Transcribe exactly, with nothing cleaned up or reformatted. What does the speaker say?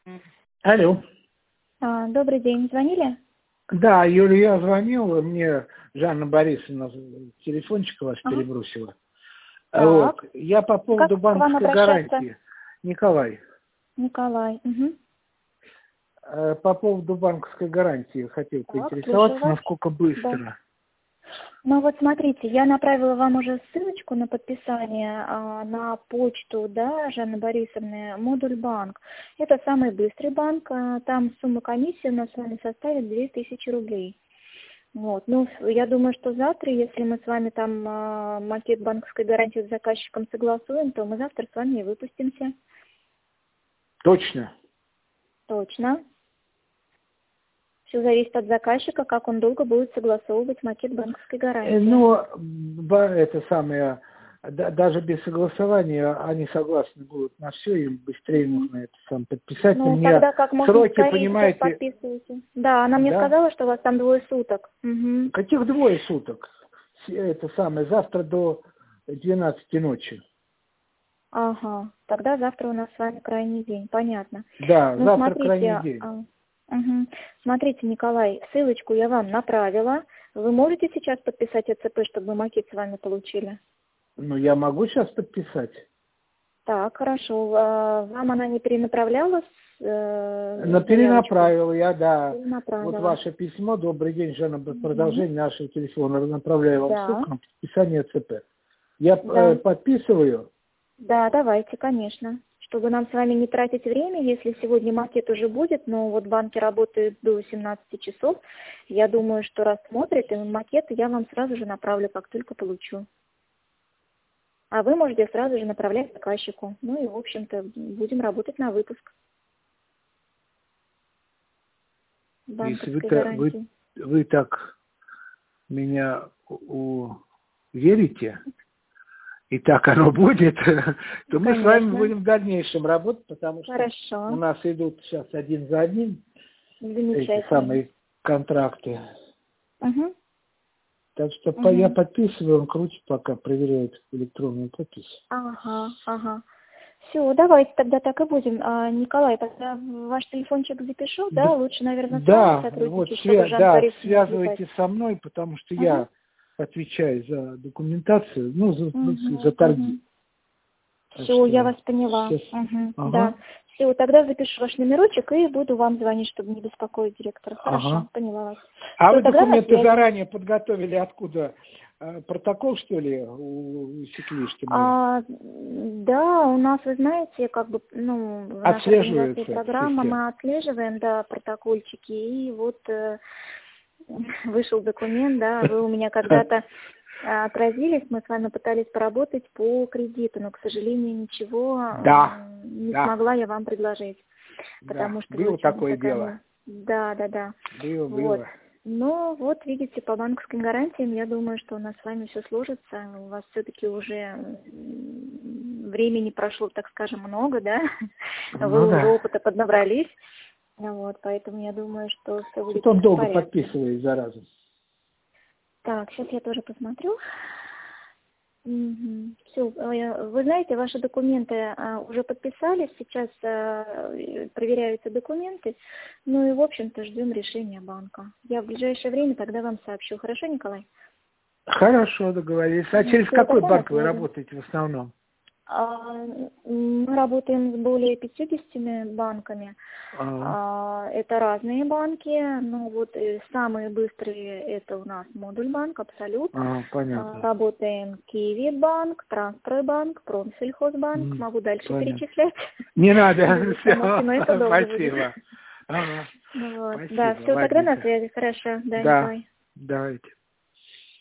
Алло. А, добрый день, звонили? Да, Юля, я звонил, мне Жанна Борисовна телефончик ваш Ага. перебросила. Так. Вот. Я по поводу Как к вам банковской обращаться? гарантии. Николай, Николай. Угу. э, по поводу банковской гарантии хотел Так, слушаю поинтересоваться, вас. насколько Да. быстро. Ну вот смотрите, я направила вам уже ссылочку на подписание а, на почту, да, Жанны Борисовны, модуль банк. Это самый быстрый банк, а, там сумма комиссии у нас с вами составит две тысячи рублей. Вот. Ну, я думаю, что завтра, если мы с вами там а, макет банковской гарантии с заказчиком согласуем, то мы завтра с вами и выпустимся. Точно. Точно. Все зависит от заказчика, как он долго будет согласовывать макет банковской Э, гарантии. Ну, ба- это самое, да- даже без согласования они согласны будут на все, им быстрее Мгм. нужно это сам подписать. Но Ну, мне тогда как можно сроки, скорее сейчас понимаете, подписывайте. Да, она мне да? сказала, что у вас там двое суток. Мгм. Каких двое суток? С- Это самое, завтра до двенадцати ночи. Ага, тогда завтра у нас с вами крайний день, понятно. Да, Ну, завтра крайний смотрите, день. а, мгм. Смотрите, Николай, ссылочку я вам направила. Вы можете сейчас подписать ЭЦП, чтобы мы макет с вами получили? Ну, я могу сейчас подписать. Так, хорошо. А, Вам она не перенаправляла э, Но заявочку? перенаправил я, да. Вот Перенаправила. ваше письмо. Добрый день, Жанна. Мгм. Продолжение нашего телефона. Направляю вам Да, ссылку на подписание ЦП. Я э, да. подписываю. Да, давайте, конечно. Чтобы нам с вами не тратить время, если сегодня макет уже будет, но вот банки работают до семнадцати часов, я думаю, что рассмотрят, и макет я вам сразу же направлю, как только получу. А вы можете сразу же направлять заказчику. Ну и, в общем-то, будем работать на выпуск Если вы, банковской та- вы, гарантии. вы так меня у- верите, и так оно будет, то мы с вами Конечно. будем в дальнейшем работать, потому что у Хорошо. нас идут сейчас один за одним эти Замечательно. самые контракты. Угу. Так что по- Угу. я подписываю, он крутит, пока проверяет электронную подпись. Ага, ага. Все, давайте тогда так и будем. А, Николай, тогда ваш телефончик запишу, да? Да, Лучше, наверное, с вами да, вот сотрудничать, чтобы свя- Жанну да, Борисовну не отвлекать. связывайтесь со мной, потому что Угу. я отвечаю за документацию, ну, за, ну, Угу. за торги. Угу. Так Все, я что вас поняла. сейчас, Угу. Да. ага, Все, тогда запишу ваш номерочек и буду вам звонить, чтобы не беспокоить директора. Хорошо, ага. поняла вас. А Все, вы тогда на документы связи. заранее подготовили откуда? Э, Протокол, что ли, усекли, что мы А, да, у нас, вы знаете, как бы, ну, в нашей организации отслеживается программа система? мы отслеживаем, да, протокольчики, и вот э, вышел документ, да, вы у меня когда-то а, отразились, мы с вами пытались поработать по кредиту, но, к сожалению, ничего Да, м, не да, смогла я вам предложить, да. потому что вы Было очень такое такая, дело. ну, да, да, да, Было, вот. было. Но вот, видите, по банковским гарантиям, я думаю, что у нас с вами все сложится. У вас все-таки уже м, времени прошло, так скажем, много, да? Вы Ну уже да. опыта поднабрались. Вот, поэтому я думаю, что все будет Что-то он в долго порядке. подписывает, зараза. Так, сейчас я тоже посмотрю. Все, вы знаете, ваши документы а, уже подписались, сейчас а, проверяются документы, ну и, в общем-то, ждем решения банка. Я в ближайшее время тогда вам сообщу. Хорошо, Николай? Хорошо, договорились. А через Все, какой тогда на банк вы связи. работаете в основном? А, Мы работаем с более пятьюдесятью банками. А, А, Это разные банки. Ну вот э, самые быстрые это у нас Модуль банк, Абсолют. а, А, понятно. Работаем Киви банк, Трансстройбанк, Промсельхозбанк. М, Могу дальше Понятно. перечислять. Не надо, Если можете, но это все. долго будет. Спасибо. Ага, Ну вот. Да, спасибо, все, тогда на ладненько. связи. Хорошо, да, Да, Николай. давайте.